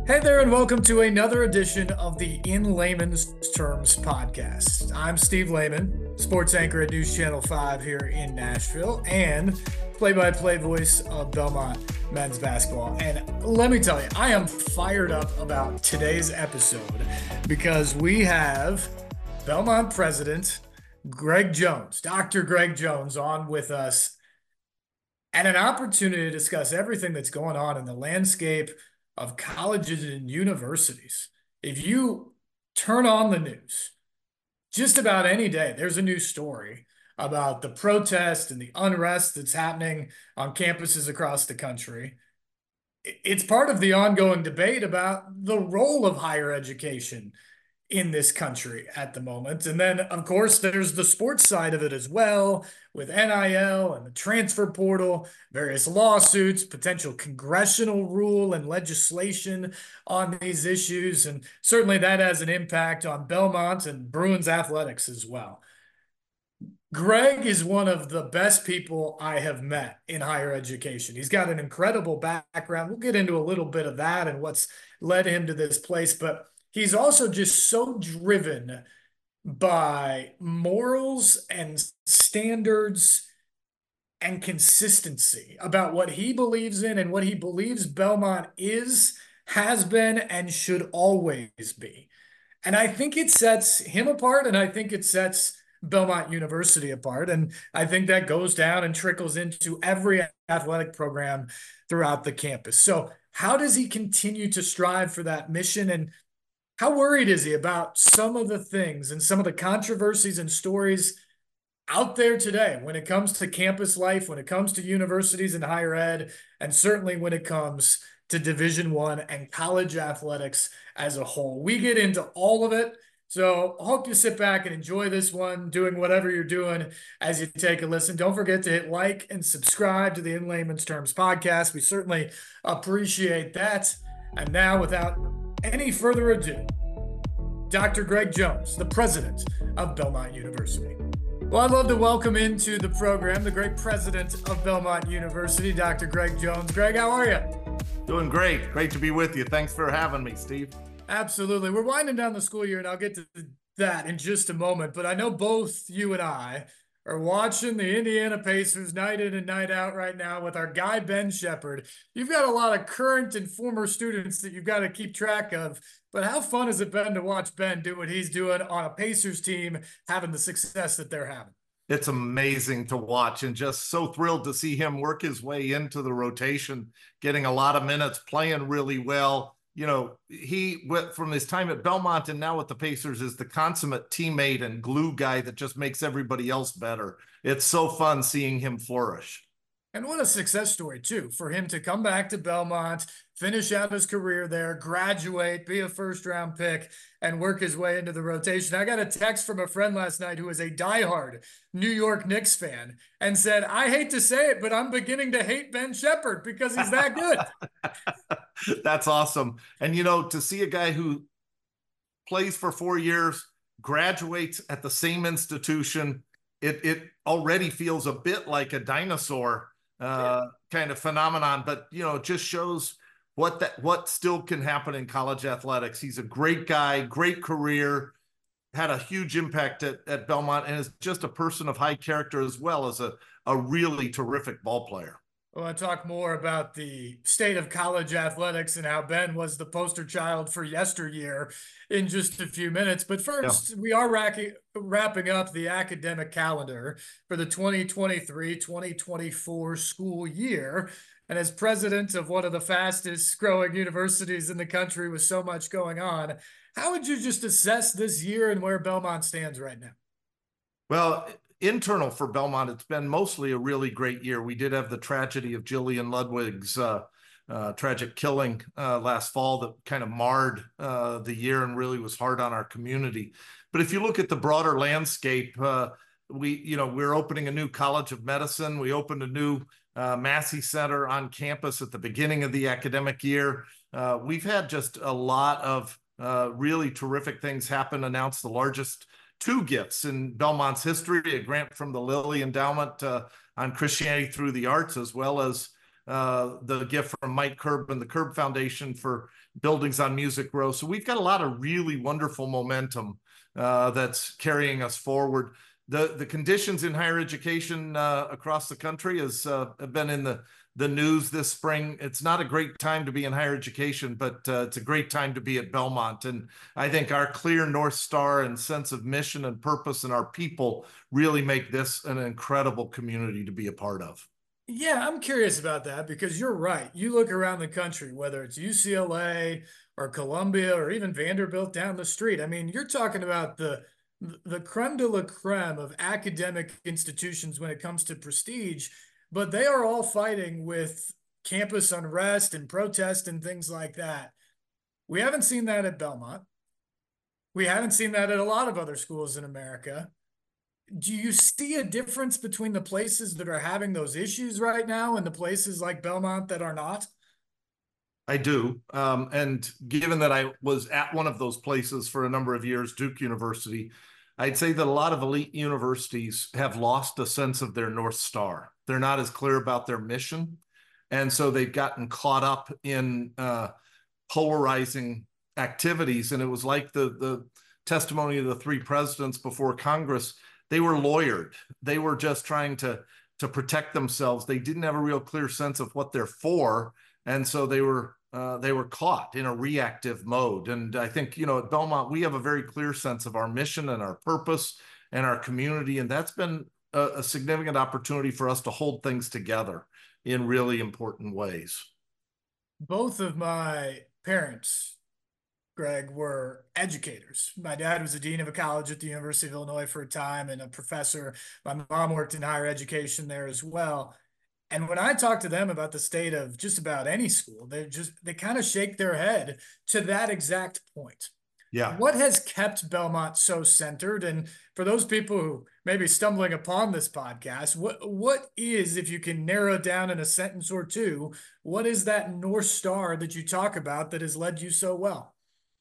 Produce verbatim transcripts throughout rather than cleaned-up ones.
Hey there, and welcome to another edition of the In Layman's Terms podcast. I'm Steve Layman, sports anchor at News Channel five here in Nashville, and play-by-play voice of Belmont men's basketball. And let me tell you, I am fired up about today's episode because we have Belmont president Greg Jones, Doctor Greg Jones, on with us, and an opportunity to discuss everything that's going on in the landscape of colleges and universities. If you turn on the news, just about any day, there's a new story about the protest and the unrest that's happening on campuses across the country. It's part of the ongoing debate about the role of higher education in this country at the moment. And then, of course, there's the sports side of it as well, with N I L and the transfer portal, various lawsuits, potential congressional rule and legislation on these issues. And certainly that has an impact on Belmont and Bruins athletics as well. Greg is one of the best people I have met in higher education. He's got an incredible background. We'll get into a little bit of that and what's led him to this place, but he's also just so driven by morals and standards and consistency about what he believes in and what he believes Belmont is, has been, and should always be. And I think it sets him apart, and I think it sets Belmont University apart. And I think that goes down and trickles into every athletic program throughout the campus. So how does he continue to strive for that mission? And how worried is he about some of the things and some of the controversies and stories out there today when it comes to campus life, when it comes to universities and higher ed, and certainly when it comes to Division One and college athletics as a whole? We get into all of it. So I hope you sit back and enjoy this one, doing whatever you're doing as you take a listen. Don't forget to hit like and subscribe to the In Layman's Terms podcast. We certainly appreciate that. And now, without any further ado, Doctor Greg Jones, the president of Belmont University. Well, I'd love to welcome into the program the great president of Belmont University, Doctor Greg Jones. Greg, how are you? Doing great. Great to be with you. Thanks for having me, Steve. Absolutely. We're winding down the school year, and I'll get to that in just a moment. But I know both you and I are watching the Indiana Pacers night in and night out right now with our guy, Ben Sheppard. You've got a lot of current and former students that you've got to keep track of. But how fun has it been to watch Ben do what he's doing on a Pacers team, having the success that they're having? It's amazing to watch, and just so thrilled to see him work his way into the rotation, getting a lot of minutes, playing really well. You know, he went from his time at Belmont and now with the Pacers is the consummate teammate and glue guy that just makes everybody else better. It's so fun seeing him flourish. And what a success story, too, for him to come back to Belmont, finish out his career there, graduate, be a first-round pick, and work his way into the rotation. I got a text from a friend last night who is a diehard New York Knicks fan and said, I hate to say it, but I'm beginning to hate Ben Sheppard because he's that good. That's awesome. And, you know, to see a guy who plays for four years, graduates at the same institution, it, it already feels a bit like a dinosaur uh, kind of phenomenon, but, you know, it just shows what that, what still can happen in college athletics. He's a great guy, great career, had a huge impact at, at Belmont, and is just a person of high character as well as a, a really terrific ball player. I want to talk more about the state of college athletics and how Ben was the poster child for yesteryear in just a few minutes. But first, yeah. we are racking, wrapping up the academic calendar for the twenty twenty-three twenty twenty-four school year. And as president of one of the fastest growing universities in the country with so much going on, how would you just assess this year and where Belmont stands right now? Well, internal for Belmont, it's been mostly a really great year. We did have the tragedy of Jillian Ludwig's uh, uh, tragic killing uh, last fall that kind of marred uh, the year and really was hard on our community. But if you look at the broader landscape, uh, we, you know, we're opening a new College of Medicine. We opened a new uh, Massey Center on campus at the beginning of the academic year. Uh, we've had just a lot of uh, really terrific things happen. Announced the largest two gifts in Belmont's history, a grant from the Lilly Endowment uh, on Christianity through the Arts, as well as uh, the gift from Mike Curb and the Curb Foundation for Buildings on Music Row. So we've got a lot of really wonderful momentum uh, that's carrying us forward. The, the conditions in higher education uh, across the country has uh, have been in the, the news this spring. It's not a great time to be in higher education, but uh, it's a great time to be at Belmont. And I think our clear North Star and sense of mission and purpose and our people really make this an incredible community to be a part of. Yeah, I'm curious about that because you're right. You look around the country, whether it's U C L A or Columbia or even Vanderbilt down the street. I mean, you're talking about the the creme de la creme of academic institutions when it comes to prestige, but they are all fighting with campus unrest and protest and things like that. We haven't seen that at Belmont. We haven't seen that at a lot of other schools in America. Do you see a difference between the places that are having those issues right now and the places like Belmont that are not? I do. Um, and given that I was at one of those places for a number of years, Duke University, I'd say that a lot of elite universities have lost a sense of their North Star. They're not as clear about their mission. And so they've gotten caught up in uh, polarizing activities. And it was like the, the testimony of the three presidents before Congress. They were lawyered. They were just trying to, to protect themselves. They didn't have a real clear sense of what they're for. And so they were uh, they were caught in a reactive mode. And I think, you know, at Belmont, we have a very clear sense of our mission and our purpose and our community. And that's been a, a significant opportunity for us to hold things together in really important ways. Both of my parents, Greg, were educators. My dad was a dean of a college at the University of Illinois for a time and a professor. My mom worked in higher education there as well. And when I talk to them about the state of just about any school, they just they kind of shake their head to that exact point. Yeah. What has kept Belmont so centered? And for those people who may be stumbling upon this podcast, what what is, if you can narrow down in a sentence or two, what is that North Star that you talk about that has led you so well?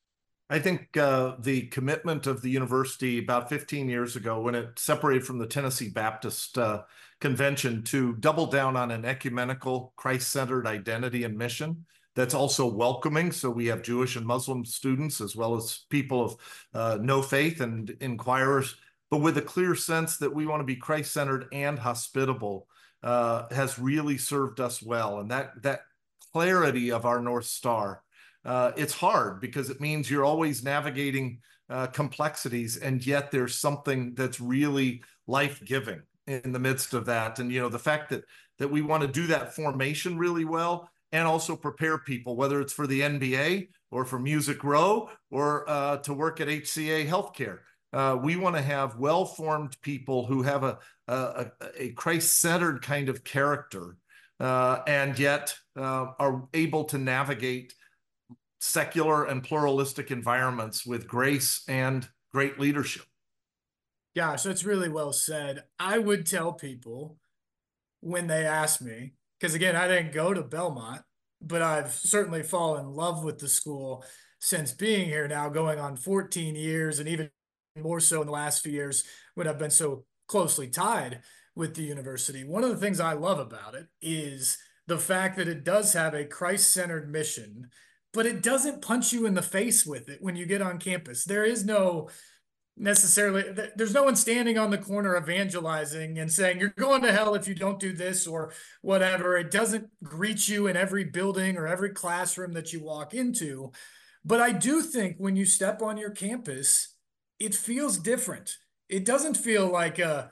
I think uh, the commitment of the university about fifteen years ago when it separated from the Tennessee Baptist uh, Convention to double down on an ecumenical, Christ-centered identity and mission that's also welcoming. So we have Jewish and Muslim students as well as people of uh, no faith and inquirers, but with a clear sense that we want to be Christ-centered and hospitable uh, has really served us well. And that, that clarity of our North Star, Uh, it's hard because it means you're always navigating uh, complexities, and yet there's something that's really life-giving in the midst of that. And, you know, the fact that that we want to do that formation really well and also prepare people, whether it's for the N B A or for Music Row or uh, to work at H C A Healthcare. Uh, we want to have well-formed people who have a, a, a Christ-centered kind of character uh, and yet uh, are able to navigate secular and pluralistic environments with grace and great leadership. Gosh, that's really well said. I would tell people when they ask me, because again, I didn't go to Belmont, but I've certainly fallen in love with the school since being here now, going on fourteen years, and even more so in the last few years when I've been so closely tied with the university. One of the things I love about it is the fact that it does have a Christ-centered mission, but it doesn't punch you in the face with it when you get on campus. There is no necessarily, there's no one standing on the corner evangelizing and saying, you're going to hell if you don't do this or whatever. It doesn't greet you in every building or every classroom that you walk into. But I do think when you step on your campus, it feels different. It doesn't feel like a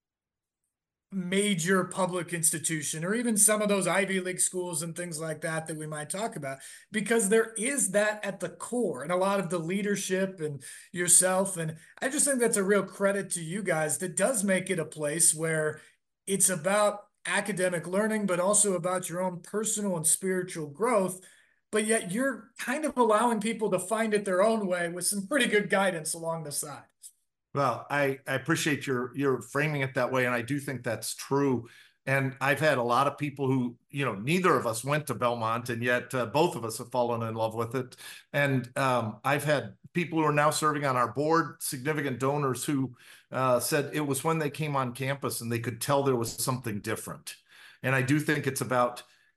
major public institution or even some of those Ivy League schools and things like that that we might talk about, because there is that at the core and a lot of the leadership and yourself. And I just think that's a real credit to you guys that does make it a place where it's about academic learning, but also about your own personal and spiritual growth. But yet you're kind of allowing people to find it their own way with some pretty good guidance along the side. Well, I, I appreciate your your framing it that way, and I do think that's true. And I've had a lot of people who, you know, neither of us went to Belmont, and yet uh, both of us have fallen in love with it. And um, I've had people who are now serving on our board, significant donors, who uh, said it was when they came on campus and they could tell there was something different. And I do think it's about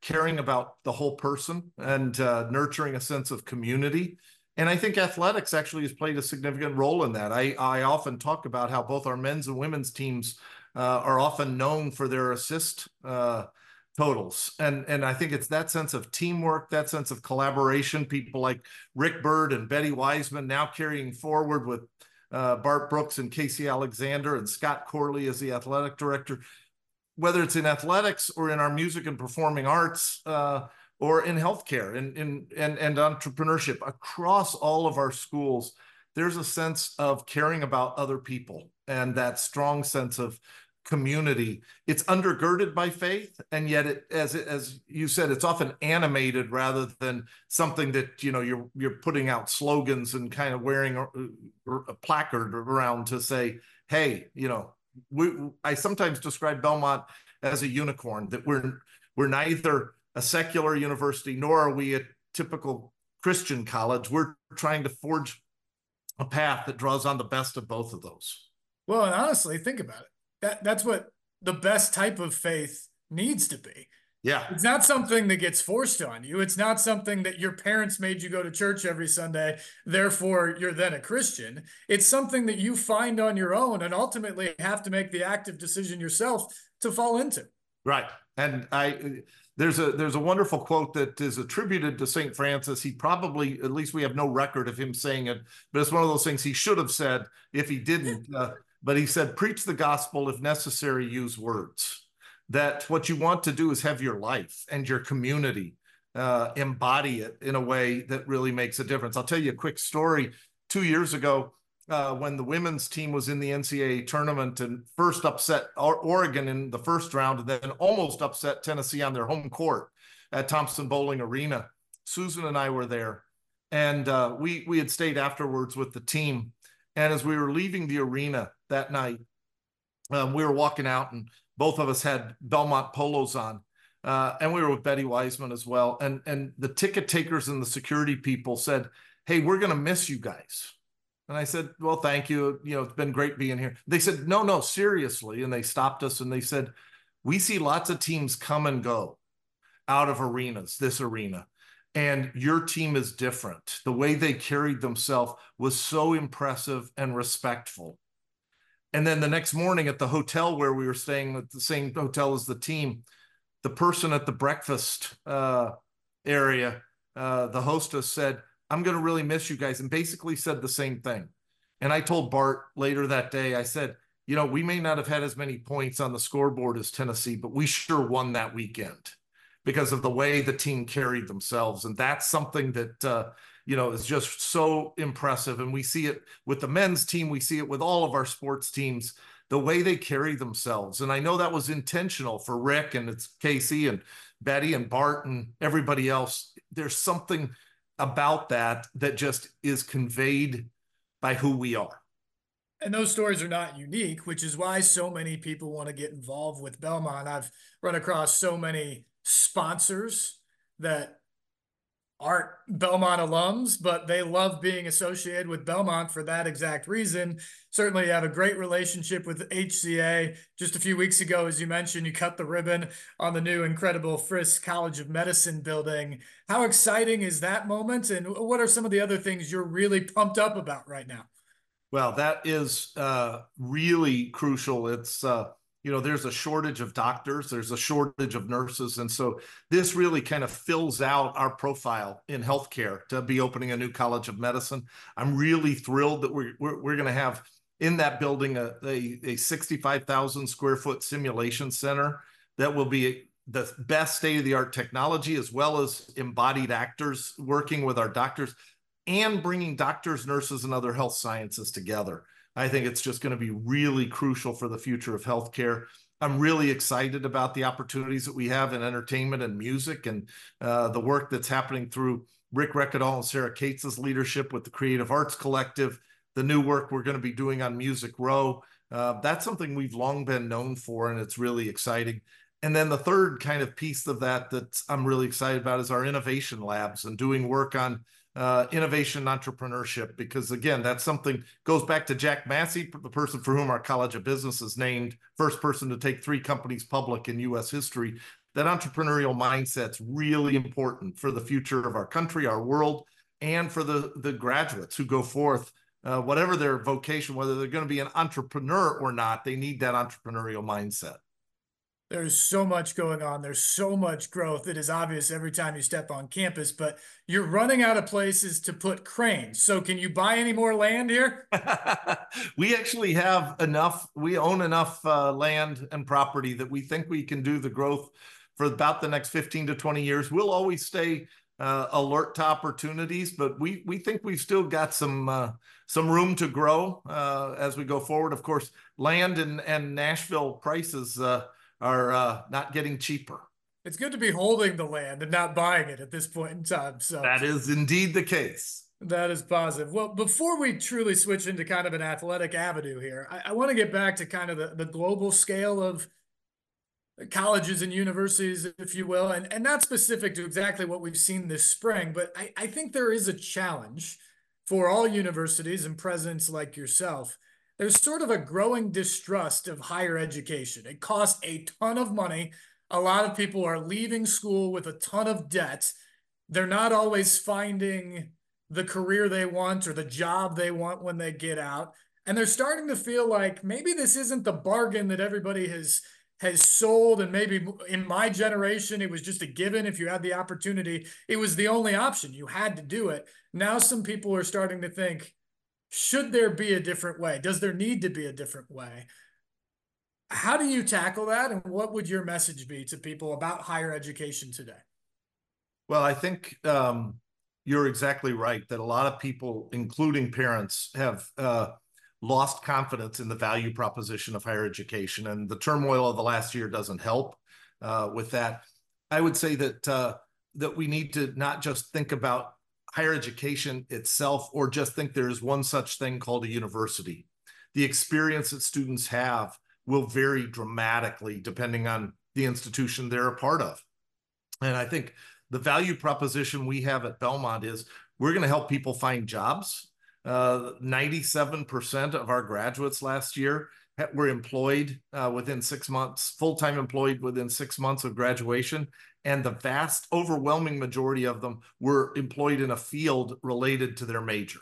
caring about the whole person and uh, nurturing a sense of community. And I think athletics actually has played a significant role in that. I, I often talk about how both our men's and women's teams uh, are often known for their assist uh, totals. And, and I think it's that sense of teamwork, that sense of collaboration, people like Rick Byrd and Betty Wiseman now carrying forward with uh, Bart Brooks and Casey Alexander and Scott Corley as the athletic director. Whether it's in athletics or in our music and performing arts, uh, or in healthcare and, in, and, and entrepreneurship, across all of our schools, there's a sense of caring about other people and that strong sense of community. It's undergirded by faith, and yet, it, as it, as you said, it's often animated rather than something that, you know, you're you're putting out slogans and kind of wearing a, a placard around to say, hey, you know. We, I sometimes describe Belmont as a unicorn, that we're we're neither a secular university nor are we a typical Christian college. We're trying to forge a path that draws on the best of both of those. Well, and honestly, think about it. That that's what the best type of faith needs to be. Yeah. It's not something that gets forced on you. It's not something that your parents made you go to church every Sunday, therefore you're then a Christian. It's something that you find on your own and ultimately have to make the active decision yourself to fall into. Right. And I there's a there's a wonderful quote that is attributed to Saint Francis. He probably, at least we have no record of him saying it, but it's one of those things he should have said if he didn't. Uh, but he said, preach the gospel, if necessary, use words. That what you want to do is have your life and your community uh, embody it in a way that really makes a difference. I'll tell you a quick story. Two years ago, uh, when the women's team was in the N C double A tournament and first upset Oregon in the first round and then almost upset Tennessee on their home court at Thompson Bowling Arena, Susan and I were there. And uh, we, we had stayed afterwards with the team. And as we were leaving the arena that night, um, we were walking out and both of us had Belmont polos on, uh, and we were with Betty Wiseman as well. And, and the ticket takers and the security people said, hey, we're going to miss you guys. And I said, well, thank you. You know, it's been great being here. They said, no, no, seriously. And they stopped us and they said, we see lots of teams come and go out of arenas, this arena. And your team is different. The way they carried themselves was so impressive and respectful. And then the next morning at the hotel where we were staying, at the same hotel as the team, the person at the breakfast uh, area, uh, the hostess said, I'm going to really miss you guys, and basically said the same thing. And I told Bart later that day, I said, you know, we may not have had as many points on the scoreboard as Tennessee, but we sure won that weekend because of the way the team carried themselves. And that's something that, uh, you know, is just so impressive. And we see it with the men's team. We see it with all of our sports teams, the way they carry themselves. And I know that was intentional for Rick and it's Casey and Betty and Bart and everybody else. There's something about that that just is conveyed by who we are. And those stories are not unique, which is why so many people want to get involved with Belmont. I've run across so many sponsors that aren't Belmont alums, but they love being associated with Belmont for that exact reason. Certainly you have a great relationship with H C A. Just a few weeks ago, as you mentioned, you cut the ribbon on the new incredible Frisk College of Medicine building. How exciting is that moment? And what are some of the other things you're really pumped up about right now? Well, that is uh, really crucial. It's, uh, you know, there's a shortage of doctors, there's a shortage of nurses. And so this really kind of fills out our profile in healthcare to be opening a new College of Medicine. I'm really thrilled that we're, we're, we're going to have in that building a, a, a sixty-five thousand square foot simulation center that will be the best state-of-the-art technology, as well as embodied actors working with our doctors and bringing doctors, nurses, and other health sciences together. I think it's just going to be really crucial for the future of healthcare. I'm really excited about the opportunities that we have in entertainment and music and uh, the work that's happening through Rick Reckadal and Sarah Cates' leadership with the Creative Arts Collective, the new work we're going to be doing on Music Row. Uh, that's something we've long been known for, and it's really exciting. And then the third kind of piece of that that I'm really excited about is our innovation labs and doing work on Uh, innovation and entrepreneurship, because again, that's something goes back to Jack Massey, the person for whom our College of Business is named, first person to take three companies public in U S history. that entrepreneurial mindset's really important for the future of our country, our world, and for the, the graduates who go forth, uh, whatever their vocation, whether they're going to be an entrepreneur or not, they need that entrepreneurial mindset. There's so much going on. There's so much growth. It is obvious every time you step on campus, but you're running out of places to put cranes. So can you buy any more land here? We actually have enough. We own enough uh, land and property that we think we can do the growth for about the next fifteen to twenty years. We'll always stay uh, alert to opportunities, but we we think we've still got some uh, some room to grow uh, as we go forward. Of course, land and, and Nashville prices uh, are uh, not getting cheaper. It's good to be holding the land and not buying it at this point in time. So that is indeed the case. That is positive. Well, before we truly switch into kind of an athletic avenue here, I, I want to get back to kind of the, the global scale of colleges and universities, if you will, and, and not specific to exactly what we've seen this spring, but I, I think there is a challenge for all universities and presidents like yourself. There's sort of a growing distrust of higher education. It costs a ton of money. A lot of people are leaving school with a ton of debt. They're not always finding the career they want or the job they want when they get out. And they're starting to feel like maybe this isn't the bargain that everybody has has sold. And maybe in my generation, it was just a given. If you had the opportunity, it was the only option. You had to do it. Now some people are starting to think, should there be a different way? Does there need to be a different way? How do you tackle that? And what would your message be to people about higher education today? Well, I think um, you're exactly right that a lot of people, including parents, have uh, lost confidence in the value proposition of higher education. And the turmoil of the last year doesn't help uh, with that. I would say that uh, that we need to not just think about higher education itself or just think there is one such thing called a university. The experience that students have will vary dramatically depending on the institution they're a part of. And I think the value proposition we have at Belmont is we're going to help people find jobs. Uh, ninety-seven percent of our graduates last year were employed uh, within six months, full-time employed within six months of graduation. And the vast overwhelming majority of them were employed in a field related to their major.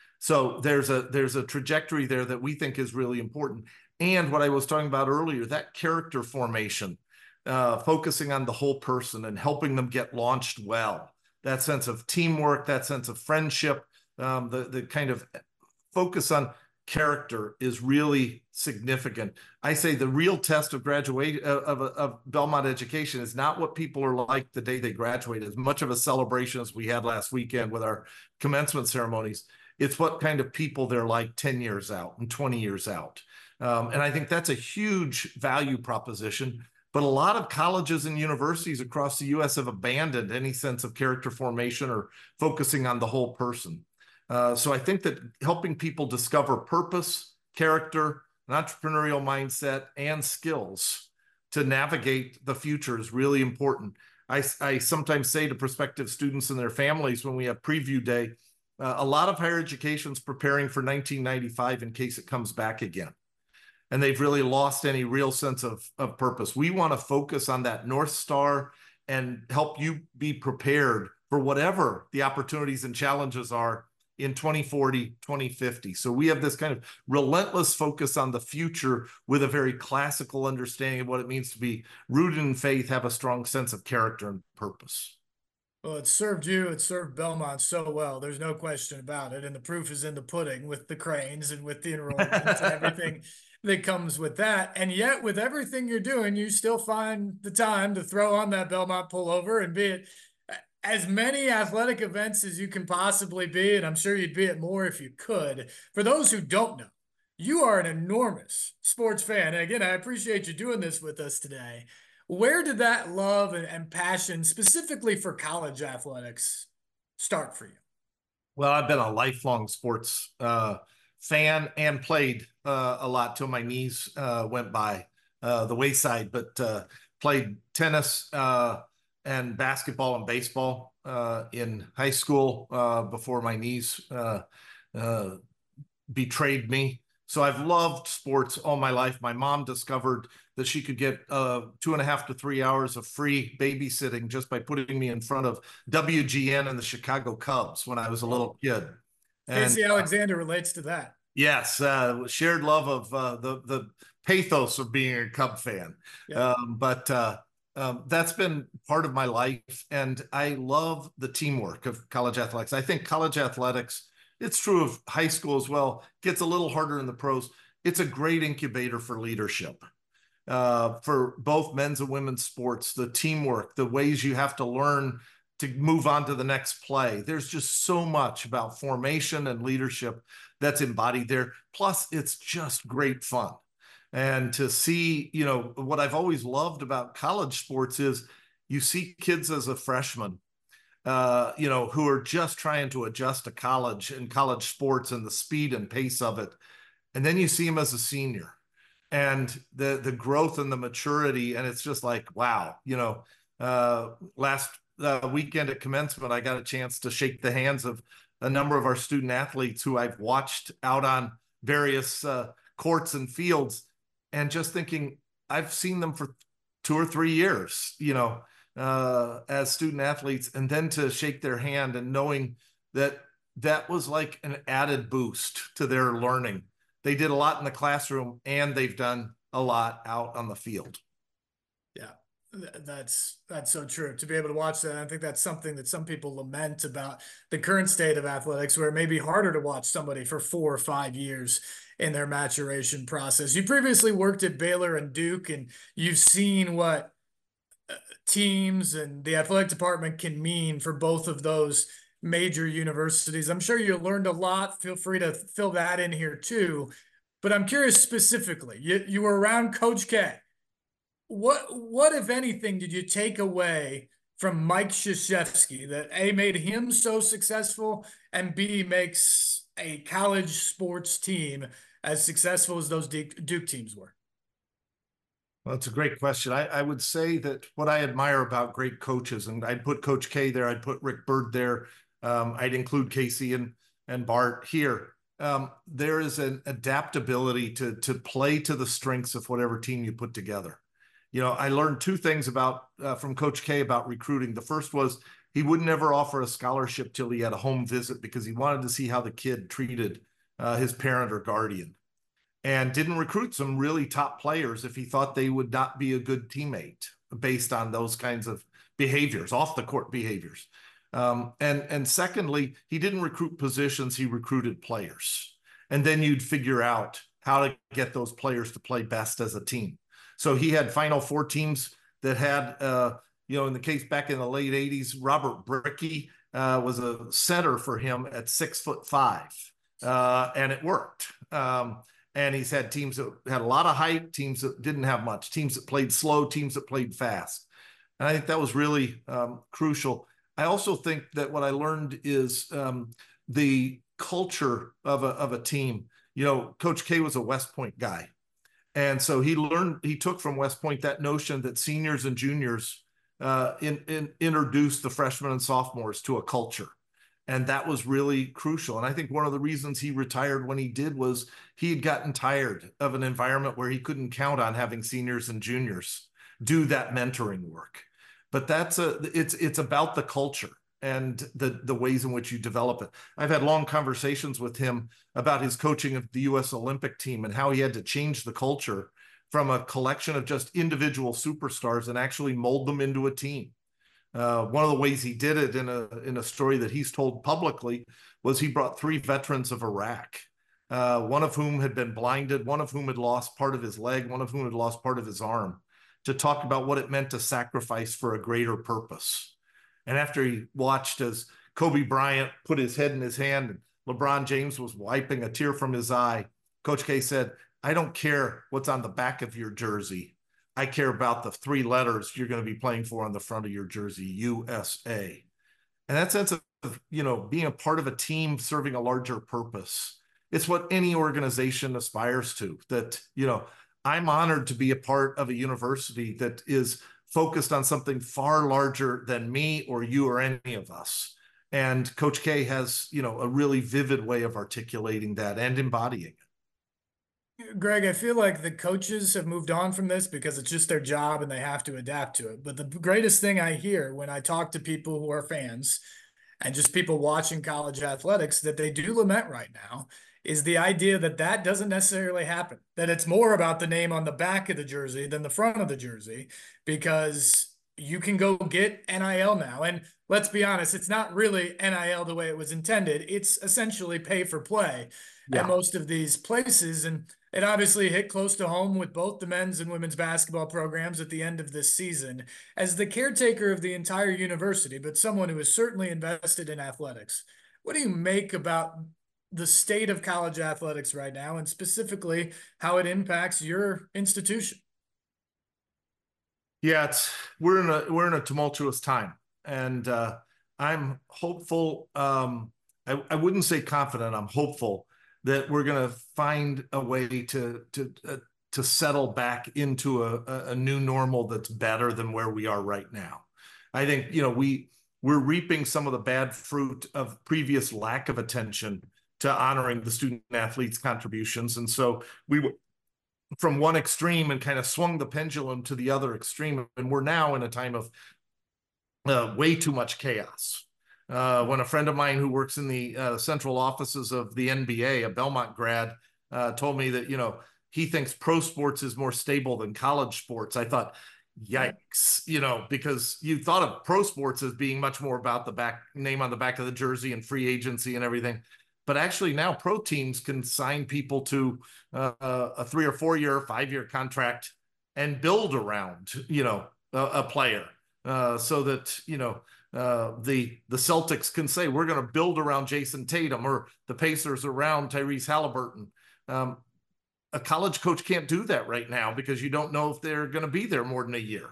So there's a, there's a trajectory there that we think is really important. And what I was talking about earlier, that character formation, uh, focusing on the whole person and helping them get launched well, that sense of teamwork, that sense of friendship, um, the, the kind of focus on character is really significant. I say the real test of graduate of, of Belmont education is not what people are like the day they graduate, as much of a celebration as we had last weekend with our commencement ceremonies. It's what kind of people they're like ten years out and twenty years out. Um, and I think that's a huge value proposition. But a lot of colleges and universities across the U S have abandoned any sense of character formation or focusing on the whole person. Uh, so I think that helping people discover purpose, character, an entrepreneurial mindset, and skills to navigate the future is really important. I, I sometimes say to prospective students and their families when we have preview day, uh, a lot of higher education is preparing for nineteen ninety-five in case it comes back again. And they've really lost any real sense of, of purpose. We want to focus on that North Star and help you be prepared for whatever the opportunities and challenges are in twenty forty, twenty fifty. So we have this kind of relentless focus on the future with a very classical understanding of what it means to be rooted in faith, have a strong sense of character and purpose. Well, it served you, it served Belmont so well. There's no question about it. And the proof is in the pudding with the cranes and with the enrollments and everything that comes with that. And yet, with everything you're doing, you still find the time to throw on that Belmont pullover and be it as many athletic events as you can possibly be. And I'm sure you'd be at more if you could. For those who don't know, you are an enormous sports fan. And again, I appreciate you doing this with us today. Where did that love and, and passion specifically for college athletics start for you? Well, I've been a lifelong sports uh, fan and played uh, a lot till my knees uh, went by uh, the wayside, but uh, played tennis uh, and basketball and baseball uh, in high school uh, before my knees uh, uh, betrayed me. So I've loved sports all my life. My mom discovered that she could get uh, two and a half to three hours of free babysitting just by putting me in front of W G N and the Chicago Cubs when I was a little kid. And Casey Alexander relates to that. yes, uh, shared love of uh, the the pathos of being a Cub fan. Yeah. Um, but uh, um, that's been part of my life, and I love the teamwork of college athletics. I think college athletics, it's true of high school as well, gets a little harder in the pros. It's a great incubator for leadership. Uh, for both men's and women's sports, the teamwork, the ways you have to learn to move on to the next play. There's just so much about formation and leadership that's embodied there. Plus, it's just great fun. And to see, you know, what I've always loved about college sports is you see kids as a freshman, uh, you know, who are just trying to adjust to college and college sports and the speed and pace of it. And then you see them as a senior and the the growth and the maturity. And it's just like, wow, you know, uh, last uh, weekend at commencement, I got a chance to shake the hands of a number of our student athletes who I've watched out on various uh, courts and fields, and just thinking, I've seen them for two or three years, you know, uh, as student athletes, and then to shake their hand and knowing that that was like an added boost to their learning. They did a lot in the classroom and they've done a lot out on the field. Yeah. That's that's so true. To be able to watch that, I think that's something that some people lament about the current state of athletics, where it may be harder to watch somebody for four or five years in their maturation process. You previously worked at Baylor and Duke, and you've seen what teams and the athletic department can mean for both of those major universities. I'm sure you learned a lot. Feel free to fill that in here too. But I'm curious specifically, you, you were around Coach K. What, what, if anything, did you take away from Mike Krzyzewski that A, made him so successful, and B, makes a college sports team as successful as those Duke, Duke teams were? Well, that's a great question. I, I would say that what I admire about great coaches, and I'd put Coach K there, I'd put Rick Byrd there, um, I'd include Casey and, and Bart here. Um, there is an adaptability to, to play to the strengths of whatever team you put together. You know, I learned two things about uh, from Coach K about recruiting. The first was he would never offer a scholarship till he had a home visit, because he wanted to see how the kid treated uh, his parent or guardian, and didn't recruit some really top players if he thought they would not be a good teammate based on those kinds of behaviors, off the court behaviors. Um, and, and secondly, he didn't recruit positions, he recruited players. And then you'd figure out how to get those players to play best as a team. So he had Final Four teams that had, uh, you know, in the case back in the late eighties, Robert Brickey uh, was a center for him at six foot five, uh, and it worked. Um, and he's had teams that had a lot of height, teams that didn't have much, teams that played slow, teams that played fast. And I think that was really um, crucial. I also think that what I learned is um, the culture of a, of a team. You know, Coach K was a West Point guy. And so he learned, he took from West Point that notion that seniors and juniors uh, in, in, introduced the freshmen and sophomores to a culture. And that was really crucial. And I think one of the reasons he retired when he did was he had gotten tired of an environment where he couldn't count on having seniors and juniors do that mentoring work. But that's a, it's, it's about the culture and the, the ways in which you develop it. I've had long conversations with him about his coaching of the U S Olympic team and how he had to change the culture from a collection of just individual superstars and actually mold them into a team. Uh, one of the ways he did it in a, in a story that he's told publicly was he brought three veterans of Iraq, uh, one of whom had been blinded, one of whom had lost part of his leg, one of whom had lost part of his arm, to talk about what it meant to sacrifice for a greater purpose. And after he watched as Kobe Bryant put his head in his hand and LeBron James was wiping a tear from his eye, Coach K said, I don't care what's on the back of your jersey. I care about the three letters you're going to be playing for on the front of your jersey, U S A. And that sense of, you know, being a part of a team serving a larger purpose, it's what any organization aspires to. That, you know, I'm honored to be a part of a university that is focused on something far larger than me or you or any of us. And Coach K has, you know, a really vivid way of articulating that and embodying it. Greg, I feel like the coaches have moved on from this because it's just their job and they have to adapt to it. But the greatest thing I hear when I talk to people who are fans and just people watching college athletics that they do lament right now is the idea that that doesn't necessarily happen, that it's more about the name on the back of the jersey than the front of the jersey, because you can go get N I L now. And let's be honest, it's not really N I L the way it was intended. It's essentially pay for play at Yeah. most of these places. And it obviously hit close to home with both the men's and women's basketball programs at the end of this season. As the caretaker of the entire university, but someone who is certainly invested in athletics, what do you make about the state of college athletics right now, and specifically how it impacts your institution? Yeah, it's we're in a we're in a tumultuous time, and uh, I'm hopeful. Um, I, I wouldn't say confident. I'm hopeful that we're going to find a way to to uh, to settle back into a, a new normal that's better than where we are right now. I think you know we we're reaping some of the bad fruit of previous lack of attention to honoring the student athletes' contributions, and so we from one extreme and kind of swung the pendulum to the other extreme. And we're now in a time of uh, way too much chaos. Uh, when a friend of mine who works in the uh, central offices of the N B A, a Belmont grad, uh, told me that, you know, he thinks pro sports is more stable than college sports. I thought, yikes, you know, because you thought of pro sports as being much more about the back name on the back of the jersey and free agency and everything. But actually now pro teams can sign people to uh, a three or four year, five year contract and build around, you know, a, a player uh, so that, you know, uh, the the Celtics can say, we're going to build around Jason Tatum, or the Pacers around Tyrese Halliburton. Um, a college coach can't do that right now because you don't know if they're going to be there more than a year.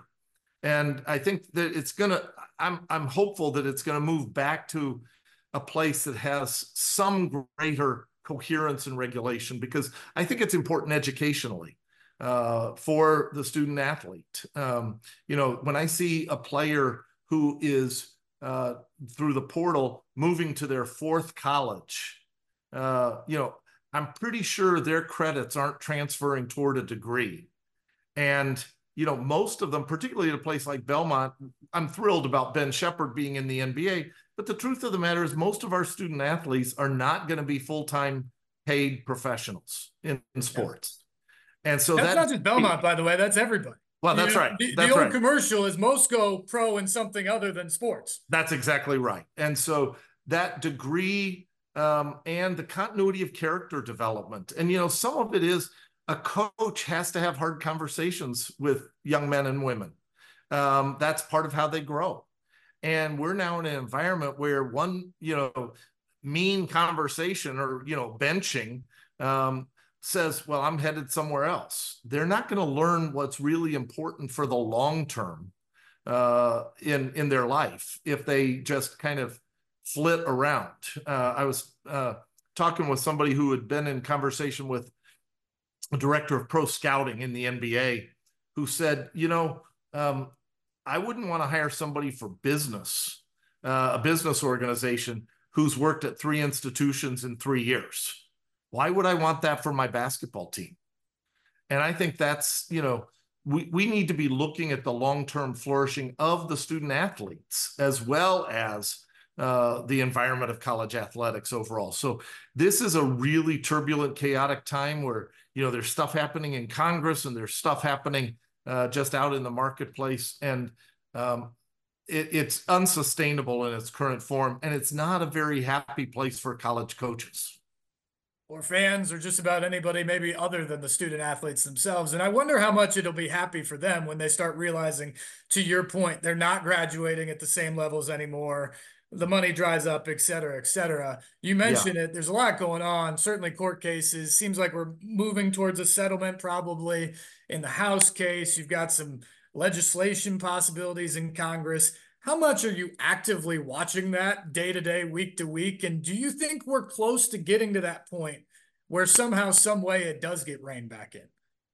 And I think that it's going to, I'm, I'm hopeful that it's going to move back to a place that has some greater coherence and regulation, because I think it's important educationally uh, for the student athlete. Um, you know, when I see a player who is uh, through the portal moving to their fourth college, uh, you know, I'm pretty sure their credits aren't transferring toward a degree. And, you know, most of them, particularly at a place like Belmont, I'm thrilled about Ben Sheppard being in the N B A. But the truth of the matter is most of our student athletes are not going to be full-time paid professionals in, in sports. Yeah. And so That's that, not just Belmont, by the way, that's everybody. well, You that's know, right. the, That's the old right. commercial is most go pro in something other than sports. That's exactly right. And so that degree um, and the continuity of character development. And, you know, some of it is a coach has to have hard conversations with young men and women. Um, that's part of how they grow. And we're now in an environment where one, you know, mean conversation or, you know, benching um, says, well, I'm headed somewhere else. They're not going to learn what's really important for the long term uh, in, in their life if they just kind of flit around. Uh, I was uh, talking with somebody who had been in conversation with a director of pro scouting in the N B A who said, you know, um, I wouldn't want to hire somebody for business, uh, a business organization who's worked at three institutions in three years. Why would I want that for my basketball team? And I think that's, you know, we, we need to be looking at the long-term flourishing of the student athletes as well as uh, the environment of college athletics overall. So this is a really turbulent, chaotic time where, you know, there's stuff happening in Congress and there's stuff happening uh, just out in the marketplace. And um, it, it's unsustainable in its current form. And it's not a very happy place for college coaches. Or fans, or just about anybody maybe other than the student athletes themselves. And I wonder how much it'll be happy for them when they start realizing, to your point, they're not graduating at the same levels anymore. The money dries up, et cetera, et cetera. You mentioned yeah. it. There's a lot going on, certainly court cases. Seems like we're moving towards a settlement probably in the House case. You've got some legislation possibilities in Congress. How much are you actively watching that day to day, week to week? And do you think we're close to getting to that point where somehow, some way it does get reined back in?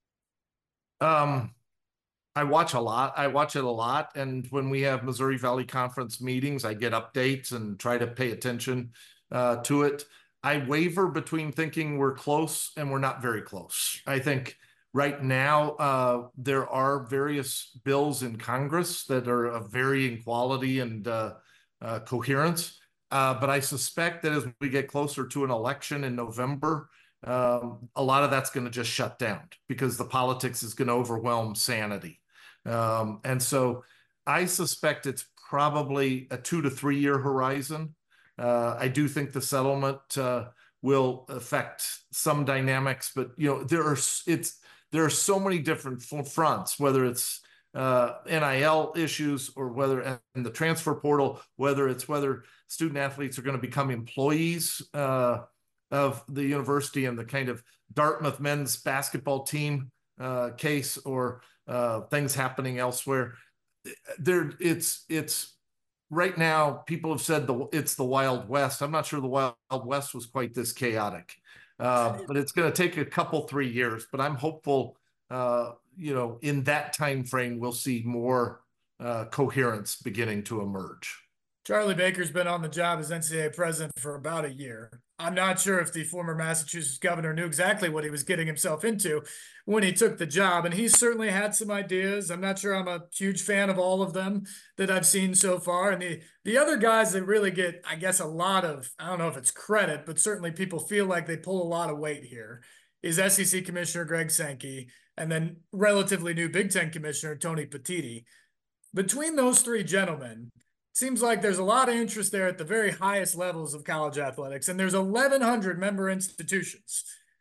Um, I watch a lot. I watch it a lot. And when we have Missouri Valley Conference meetings, I get updates and try to pay attention uh, to it. I waver between thinking we're close and we're not very close. I think right now uh, there are various bills in Congress that are of varying quality and uh, uh, coherence. Uh, but I suspect that as we get closer to an election in November, um, a lot of that's going to just shut down because the politics is going to overwhelm sanity. Um, and so I suspect it's probably a two to three year horizon. Uh, I do think the settlement uh, will affect some dynamics, but you know there are it's there are so many different fronts, whether it's uh, N I L issues or whether in the transfer portal, whether it's whether student athletes are going to become employees uh, of the university and the kind of Dartmouth men's basketball team uh, case, or uh, things happening elsewhere. There, it's it's. Right now, people have said the it's the Wild West. I'm not sure the Wild West was quite this chaotic, uh, but it's going to take a couple, three years. But I'm hopeful, uh, you know, in that time frame, we'll see more uh, coherence beginning to emerge. Charlie Baker's been on the job as N C double A president for about a year. I'm not sure if the former Massachusetts governor knew exactly what he was getting himself into when he took the job, and he's certainly had some ideas. I'm not sure I'm a huge fan of all of them that I've seen so far. And the, the other guys that really get, I guess, a lot of, I don't know if it's credit, but certainly people feel like they pull a lot of weight here, is S E C Commissioner Greg Sankey and then relatively new Big Ten Commissioner Tony Petitti. Between those three gentlemen, seems like there's a lot of interest there at the very highest levels of college athletics, and there's eleven hundred member institutions.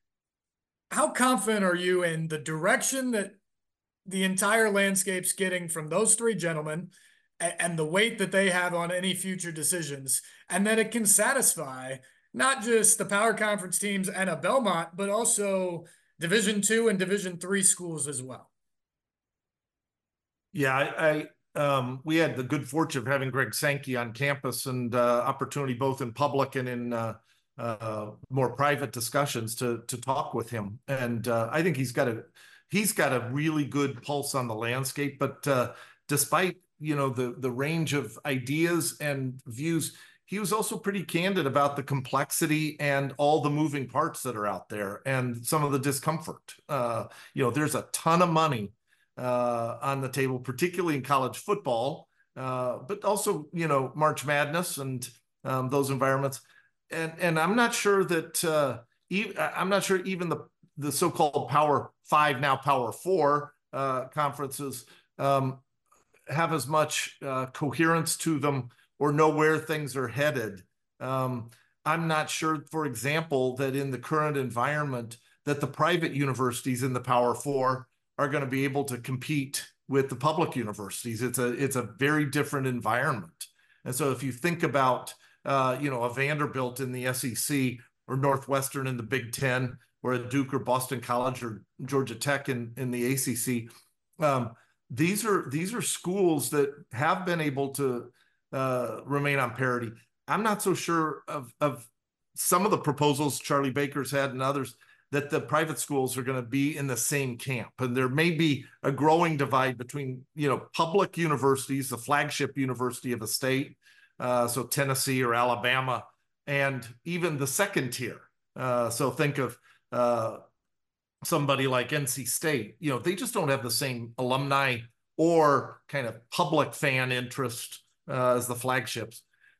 How confident are you in the direction that the entire landscape's getting from those three gentlemen and the weight that they have on any future decisions, and that it can satisfy not just the power conference teams and a Belmont, but also Division two and Division three schools as well? Yeah, I, I Um, we had the good fortune of having Greg Sankey on campus, and uh, opportunity both in public and in uh, uh, more private discussions to to talk with him. And uh, I think he's got a he's got a really good pulse on the landscape. But uh, despite you know the the range of ideas and views, he was also pretty candid about the complexity and all the moving parts that are out there and some of the discomfort. Uh, you know, there's a ton of money Uh, on the table, particularly in college football, uh, but also, you know, March Madness and um, those environments. And and I'm not sure that uh, e- I'm not sure even the the so-called Power Five, now Power Four uh, conferences um, have as much uh, coherence to them or know where things are headed. Um, I'm not sure, for example, that in the current environment that the private universities in the Power Four are going to be able to compete with the public universities. It's a it's a very different environment. And so if you think about, uh, you know, a Vanderbilt in the S E C or Northwestern in the Big Ten or a Duke or Boston College or Georgia Tech in, in the A C C, um, these are these are schools that have been able to uh, remain on parity. I'm not so sure of, of some of the proposals Charlie Baker's had and others that the private schools are going to be in the same camp. And there may be a growing divide between, you know, public universities, the flagship university of a state, uh, so Tennessee or Alabama, and even the second tier. Uh, so think of uh, somebody like N C State. You know, they just don't have the same alumni or kind of public fan interest uh, as the flagships.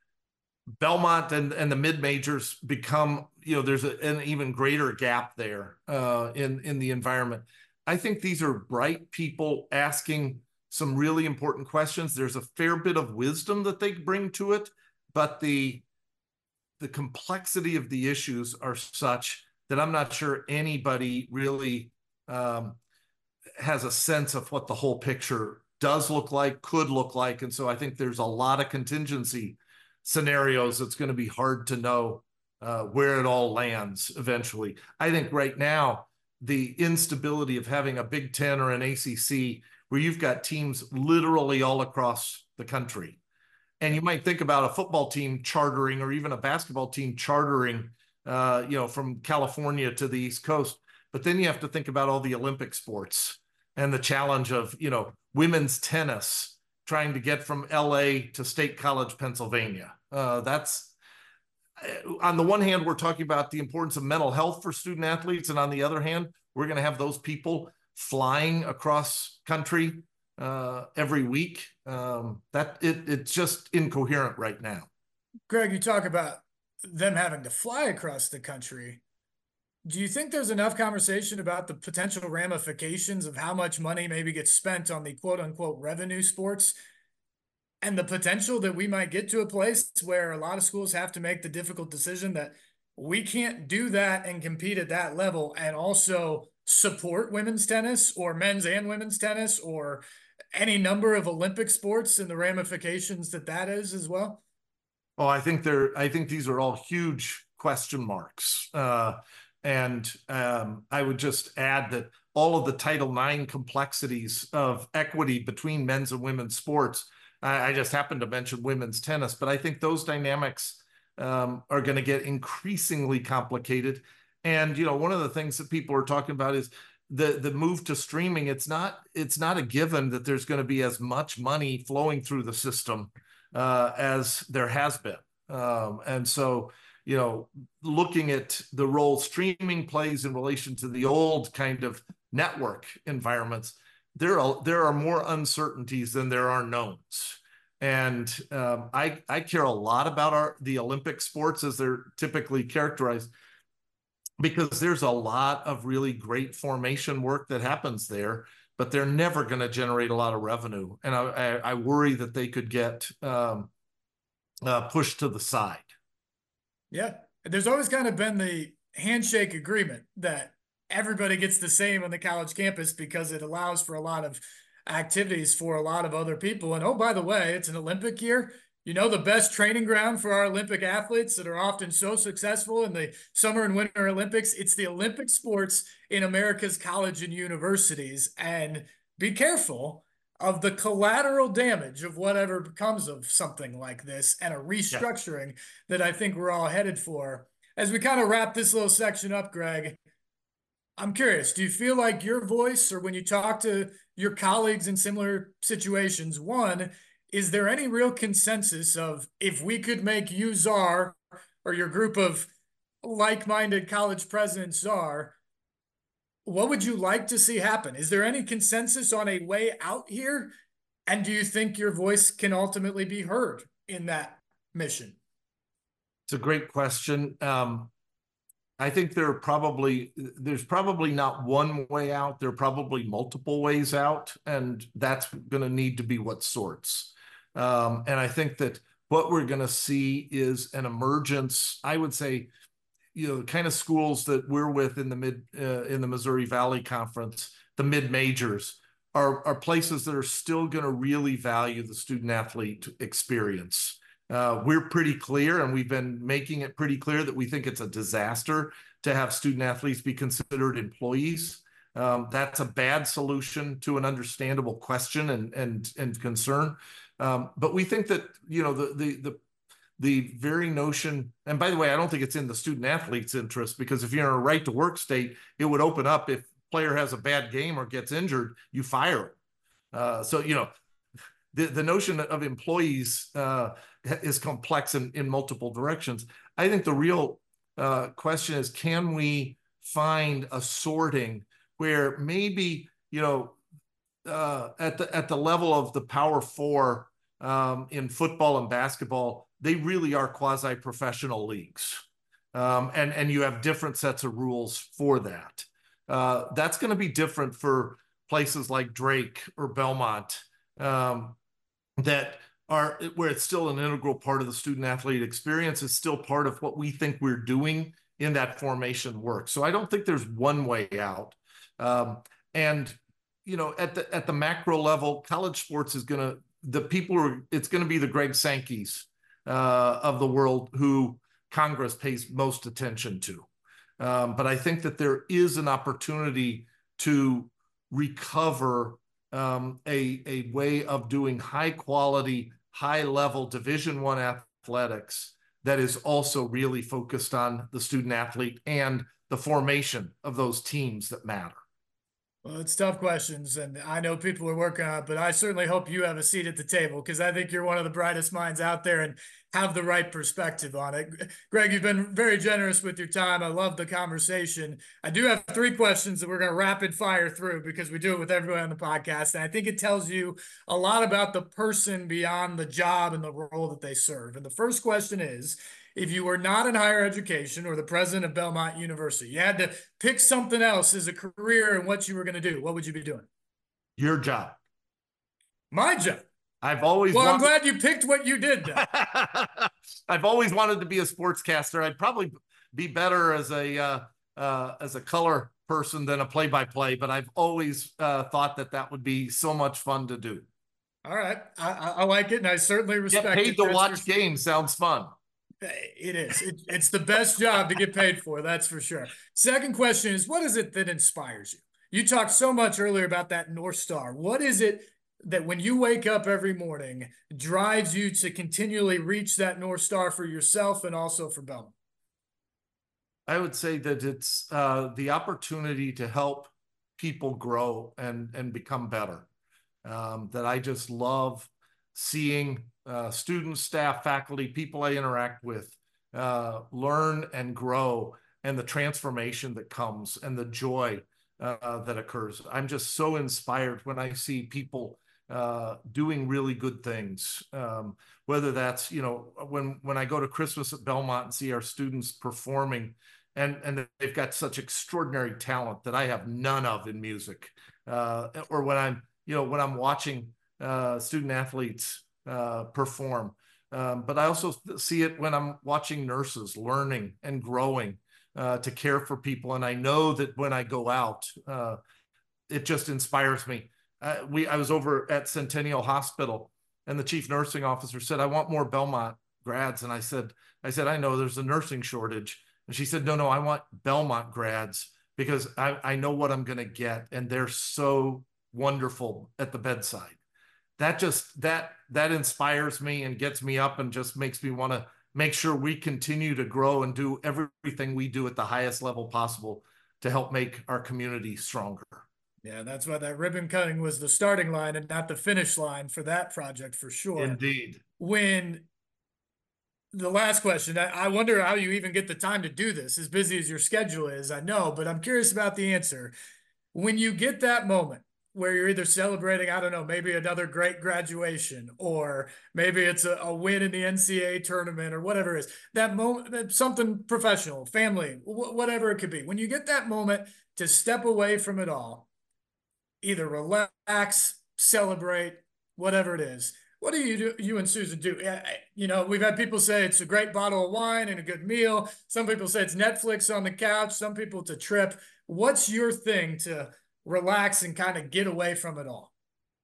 Belmont and, and the mid-majors become, you know, there's a, an even greater gap there uh, in, in the environment. I think these are bright people asking some really important questions. There's a fair bit of wisdom that they bring to it, but the, the complexity of the issues are such that I'm not sure anybody really um, has a sense of what the whole picture does look like, could look like. And so I think there's a lot of contingency scenarios. It's going to be hard to know uh, where it all lands eventually. I think right now, the instability of having a Big Ten or an A C C where you've got teams literally all across the country. And you might think about a football team chartering or even a basketball team chartering, uh, you know, from California to the East Coast. But then you have to think about all the Olympic sports and the challenge of, you know, women's tennis trying to get from L A to State College, Pennsylvania. Uh, that's on the one hand, we're talking about the importance of mental health for student athletes, and on the other hand, we're going to have those people flying across country uh, every week. Um, that it, it's just incoherent right now. Greg, you talk about them having to fly across the country. Do you think there's enough conversation about the potential ramifications of how much money maybe gets spent on the quote unquote revenue sports, and the potential that we might get to a place where a lot of schools have to make the difficult decision that we can't do that and compete at that level and also support women's tennis or men's and women's tennis or any number of Olympic sports and the ramifications that that is as well? Oh, I think they're, I think these are all huge question marks. Uh, and um, I would just add that all of the Title nine complexities of equity between men's and women's sports, I, I just happened to mention women's tennis, but I think those dynamics um, are going to get increasingly complicated. And, you know, one of the things that people are talking about is the, the move to streaming. It's not, it's not a given that there's going to be as much money flowing through the system uh, as there has been. Um, and so, you know, looking at the role streaming plays in relation to the old kind of network environments, there are, there are more uncertainties than there are knowns. And um, I, I care a lot about our, the Olympic sports as they're typically characterized, because there's a lot of really great formation work that happens there, but they're never going to generate a lot of revenue. And I, I, I worry that they could get um, uh, pushed to the side. Yeah. There's always kind of been the handshake agreement that everybody gets the same on the college campus because it allows for a lot of activities for a lot of other people. And oh, by the way, it's an Olympic year. You know, the best training ground for our Olympic athletes that are often so successful in the Summer and Winter Olympics, it's the Olympic sports in America's college and universities. And be careful of the collateral damage of whatever becomes of something like this, and a restructuring yeah. that I think we're all headed for. As we kind of wrap this little section up, Greg, I'm curious, do you feel like your voice, or when you talk to your colleagues in similar situations, one, is there any real consensus of, if we could make you czar, or your group of like-minded college presidents czar, what would you like to see happen? Is there any consensus on a way out here? And do you think your voice can ultimately be heard in that mission? It's a great question. Um, I think there are probably, there's probably not one way out. There are probably multiple ways out, and that's going to need to be what sorts. Um, and I think that what we're going to see is an emergence, I would say, you know, the kind of schools that we're with in the mid, uh, in the Missouri Valley Conference, the mid majors, are, are places that are still going to really value the student athlete experience. Uh, we're pretty clear, and we've been making it pretty clear, that we think it's a disaster to have student athletes be considered employees. Um, that's a bad solution to an understandable question and, and, and concern. Um, but we think that, you know, the, the, the, the very notion, and by the way, I don't think it's in the student athlete's interest, because if you're in a right to work state, it would open up, if player has a bad game or gets injured, you fire him. Uh, so, you know, the, the notion of employees uh, is complex in, in multiple directions. I think the real uh, question is, can we find a sorting where maybe, you know, uh, at the at the level of the Power Four um, in football and basketball, they really are quasi-professional leagues, um, and and you have different sets of rules for that. Uh, that's going to be different for places like Drake or Belmont, um, that are where it's still an integral part of the student athlete experience. It's still part of what we think we're doing in that formation work. So I don't think there's one way out. Um, and you know, at the at the macro level, college sports is going to, the people are, it's going to be the Greg Sankeys uh, of the world who Congress pays most attention to. Um, but I think that there is an opportunity to recover um, a, a way of doing high quality, high level Division One athletics that is also really focused on the student athlete and the formation of those teams that matter. Well, it's tough questions, and I know people are working on it, but I certainly hope you have a seat at the table because I think you're one of the brightest minds out there and have the right perspective on it. Greg, you've been very generous with your time. I love the conversation. I do have three questions that we're going to rapid fire through because we do it with everyone on the podcast, and I think it tells you a lot about the person beyond the job and the role that they serve. And the first question is, if you were not in higher education or the president of Belmont University, you had to pick something else as a career and what you were going to do, what would you be doing? Your job. My job. I've always well, wanted... I'm glad you picked what you did. I've always wanted to be a sportscaster. I'd probably be better as a uh, uh, as a color person than a play-by-play, but I've always uh, thought that that would be so much fun to do. All right, I, I like it, and I certainly respect it. Get paid it. to That's watch for... games sounds fun. It is. It, it's the best job to get paid for, that's for sure. Second question is, what is it that inspires you? You talked so much earlier about that North Star. What is it that when you wake up every morning drives you to continually reach that North Star for yourself and also for Belmont? I would say that it's uh, the opportunity to help people grow and, and become better. Um, that I just love seeing uh, students, staff, faculty, people I interact with uh, learn and grow, and the transformation that comes and the joy uh, that occurs. I'm just so inspired when I see people uh, doing really good things. Um, whether that's, you know, when, when I go to Christmas at Belmont and see our students performing, and, and they've got such extraordinary talent that I have none of in music, uh, or when I'm, you know, when I'm watching uh, student athletes uh, perform. Um, but I also see it when I'm watching nurses learning and growing uh, to care for people. And I know that when I go out, uh, it just inspires me. Uh, we, I was over at Centennial Hospital, and the chief nursing officer said, "I want more Belmont grads." And I said, I said, "I know there's a nursing shortage." And she said, no, no, I want Belmont grads because I, I know what I'm going to get. And they're so wonderful at the bedside. That just, that, that inspires me and gets me up and just makes me want to make sure we continue to grow and do everything we do at the highest level possible to help make our community stronger. Yeah, that's why that ribbon cutting was the starting line and not the finish line for that project, for sure. Indeed. When the last question, I, I wonder how you even get the time to do this, as busy as your schedule is, I know, but I'm curious about the answer. When you get that moment where you're either celebrating, I don't know, maybe another great graduation, or maybe it's a, a win in the N C A A tournament or whatever it is, that moment, something professional, family, whatever it could be. When you get that moment to step away from it all, either relax, celebrate, whatever it is, what do you do? You and Susan do? You know, we've had people say it's a great bottle of wine and a good meal. Some people say it's Netflix on the couch. Some people it's a trip. What's your thing to relax and kind of get away from it all?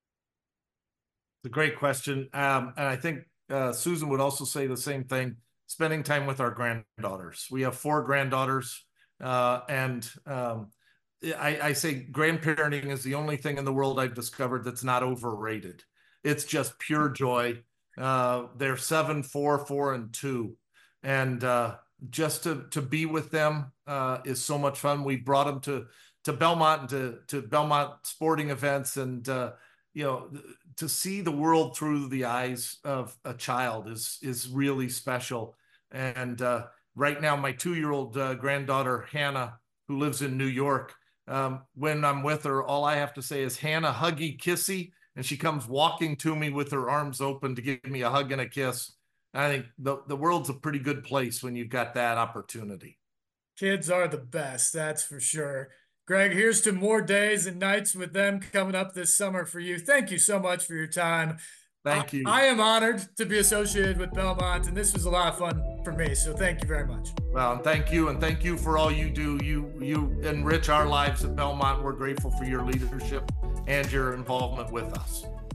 It's a great question. Um, and I think uh, Susan would also say the same thing, spending time with our granddaughters. We have four granddaughters. Uh, and um, I, I say grandparenting is the only thing in the world I've discovered that's not overrated. It's just pure joy. Uh, they're seven, four, four, and two. And uh, just to, to be with them uh, is so much fun. We brought them to, to Belmont and to, to Belmont sporting events. And, uh, you know, to see the world through the eyes of a child is, is really special. And uh, right now, my two-year-old uh, granddaughter, Hannah, who lives in New York, um, when I'm with her, all I have to say is, "Hannah, huggy, kissy." And she comes walking to me with her arms open to give me a hug and a kiss. I think the, the world's a pretty good place when you've got that opportunity. Kids are the best, that's for sure. Greg, here's to more days and nights with them coming up this summer for you. Thank you so much for your time. Thank you. I, I am honored to be associated with Belmont, and this was a lot of fun for me. So thank you very much. Well, thank you. And thank you for all you do. You, you enrich our lives at Belmont. We're grateful for your leadership and your involvement with us.